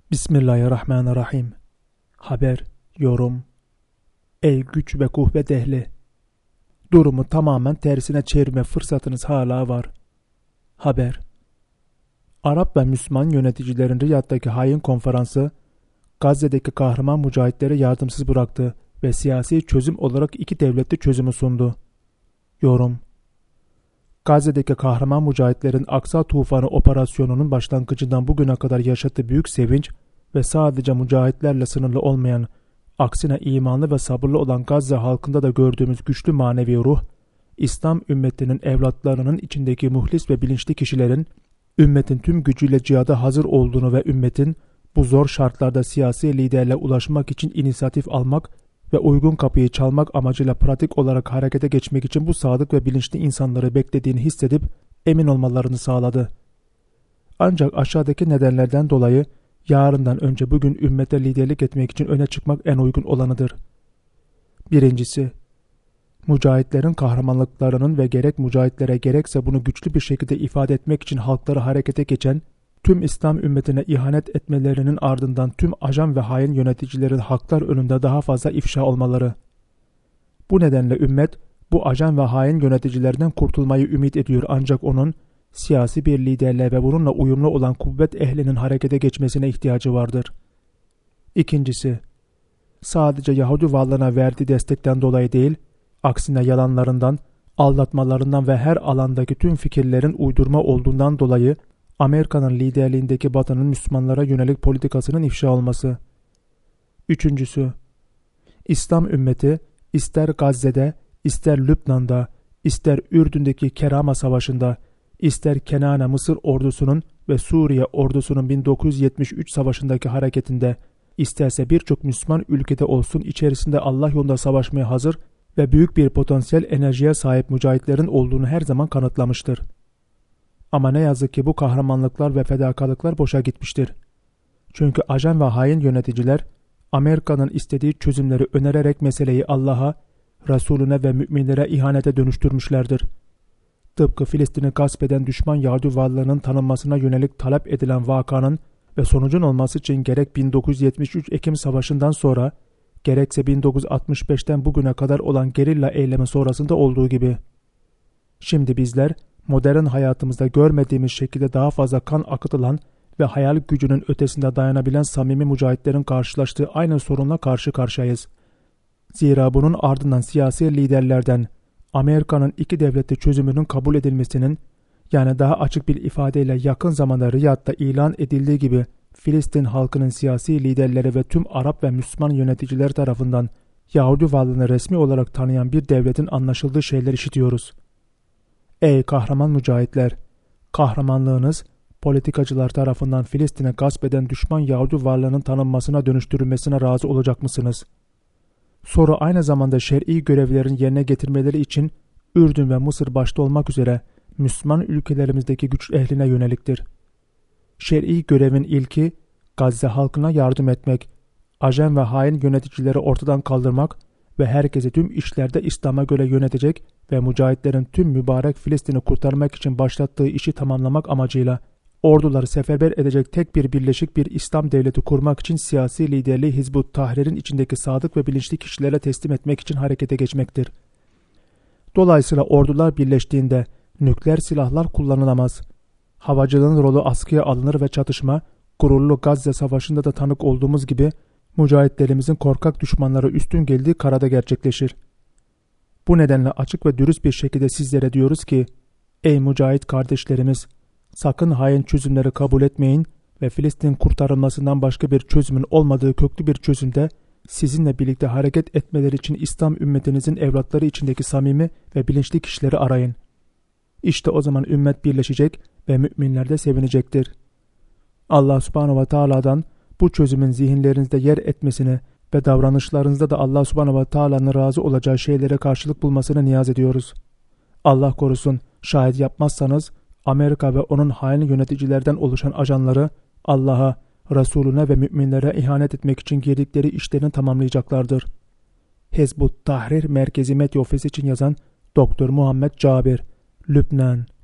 Bismillahirrahmanirrahim. Haber, yorum. Ey güç ve kuvvet ehli! Durumu tamamen tersine çevirme fırsatınız hala var. Haber. Arap ve Müslüman yöneticilerin Riyad'daki hain konferansı, Gazze'deki kahraman mücahitleri yardımsız bıraktı ve siyasi çözüm olarak iki devletli çözümü sundu. Yorum. Gazze'deki kahraman mücahitlerin Aksa Tufanı operasyonunun başlangıcından bugüne kadar yaşadığı büyük sevinç ve sadece mücahitlerle sınırlı olmayan, aksine imanlı ve sabırlı olan Gazze halkında da gördüğümüz güçlü manevi ruh, İslam ümmetinin evlatlarının içindeki muhlis ve bilinçli kişilerin, ümmetin tüm gücüyle cihada hazır olduğunu ve ümmetin bu zor şartlarda siyasi liderle ulaşmak için inisiyatif almak ve uygun kapıyı çalmak amacıyla pratik olarak harekete geçmek için bu sadık ve bilinçli insanları beklediğini hissedip emin olmalarını sağladı. Ancak aşağıdaki nedenlerden dolayı yarından önce bugün ümmete liderlik etmek için öne çıkmak en uygun olanıdır. Birincisi, mücahitlerin kahramanlıklarının ve gerek mücahitlere gerekse bunu güçlü bir şekilde ifade etmek için halkları harekete geçen, tüm İslam ümmetine ihanet etmelerinin ardından tüm ajan ve hain yöneticilerin halklar önünde daha fazla ifşa olmaları. Bu nedenle ümmet bu ajan ve hain yöneticilerden kurtulmayı ümit ediyor, ancak onun siyasi bir liderle ve bununla uyumlu olan kuvvet ehlinin harekete geçmesine ihtiyacı vardır. İkincisi, sadece Yahudi varlığına verdiği destekten dolayı değil, aksine yalanlarından, aldatmalarından ve her alandaki tüm fikirlerin uydurma olduğundan dolayı Amerika'nın liderliğindeki Batı'nın Müslümanlara yönelik politikasının ifşa olması. Üçüncüsü, İslam ümmeti ister Gazze'de, ister Lübnan'da, ister Ürdün'deki Kerama Savaşı'nda, ister Kenane Mısır ordusunun ve Suriye ordusunun 1973 savaşındaki hareketinde, isterse birçok Müslüman ülkede olsun içerisinde Allah yolunda savaşmaya hazır ve büyük bir potansiyel enerjiye sahip mücahitlerin olduğunu her zaman kanıtlamıştır. Ama ne yazık ki bu kahramanlıklar ve fedakarlıklar boşa gitmiştir. Çünkü ajan ve hain yöneticiler Amerika'nın istediği çözümleri önererek meseleyi Allah'a, Resulüne ve müminlere ihanete dönüştürmüşlerdir. Tıpkı Filistin'i gasp eden düşman Yahudi varlığının tanınmasına yönelik talep edilen vakanın ve sonucun olması için gerek 1973 Ekim Savaşı'ndan sonra, gerekse 1965'ten bugüne kadar olan gerilla eylemi sonrasında olduğu gibi. Şimdi bizler, modern hayatımızda görmediğimiz şekilde daha fazla kan akıtılan ve hayal gücünün ötesinde dayanabilen samimi mücahitlerin karşılaştığı aynı sorunla karşı karşıyayız. Zira bunun ardından siyasi liderlerden Amerika'nın iki devletli çözümünün kabul edilmesinin, yani daha açık bir ifadeyle yakın zamanda Riyad'da ilan edildiği gibi Filistin halkının siyasi liderleri ve tüm Arap ve Müslüman yöneticiler tarafından Yahudi varlığını resmi olarak tanıyan bir devletin anlaşıldığı şeyler işitiyoruz. Ey kahraman mücahitler! Kahramanlığınız, politikacılar tarafından Filistin'e gasp eden düşman Yahudi varlığının tanınmasına dönüştürülmesine razı olacak mısınız? Soru aynı zamanda şer'i görevlerin yerine getirmeleri için Ürdün ve Mısır başta olmak üzere Müslüman ülkelerimizdeki güç ehline yöneliktir. Şer'i görevin ilki, Gazze halkına yardım etmek, ajan ve hain yöneticileri ortadan kaldırmak ve herkesi tüm işlerde İslam'a göre yönetecek ve mücahitlerin tüm mübarek Filistin'i kurtarmak için başlattığı işi tamamlamak amacıyla orduları seferber edecek tek bir birleşik bir İslam devleti kurmak için siyasi liderliği Hizb-ut Tahrir'in içindeki sadık ve bilinçli kişilere teslim etmek için harekete geçmektir. Dolayısıyla ordular birleştiğinde nükleer silahlar kullanılamaz. Havacılığın rolü askıya alınır ve çatışma, gururlu Gazze Savaşı'nda da tanık olduğumuz gibi mücahitlerimizin korkak düşmanları üstün geldiği karada gerçekleşir. Bu nedenle açık ve dürüst bir şekilde sizlere diyoruz ki, ey mücahit kardeşlerimiz, sakın hain çözümleri kabul etmeyin ve Filistin kurtarılmasından başka bir çözümün olmadığı köklü bir çözümde sizinle birlikte hareket etmeleri için İslam ümmetinizin evlatları içindeki samimi ve bilinçli kişileri arayın. İşte o zaman ümmet birleşecek ve müminler de sevinecektir. Allah subhanahu ve Taala'dan bu çözümün zihinlerinizde yer etmesini ve davranışlarınızda da Allah subhanahu ve Taala'nın razı olacağı şeylere karşılık bulmasını niyaz ediyoruz. Allah korusun, şayet yapmazsanız Amerika ve onun hain yöneticilerden oluşan ajanları Allah'a, Resulüne ve müminlere ihanet etmek için girdikleri işlerini tamamlayacaklardır. Hizb-ut Tahrir Merkezi Medya Ofisi için yazan Doktor Muhammed Cabir, Lübnan.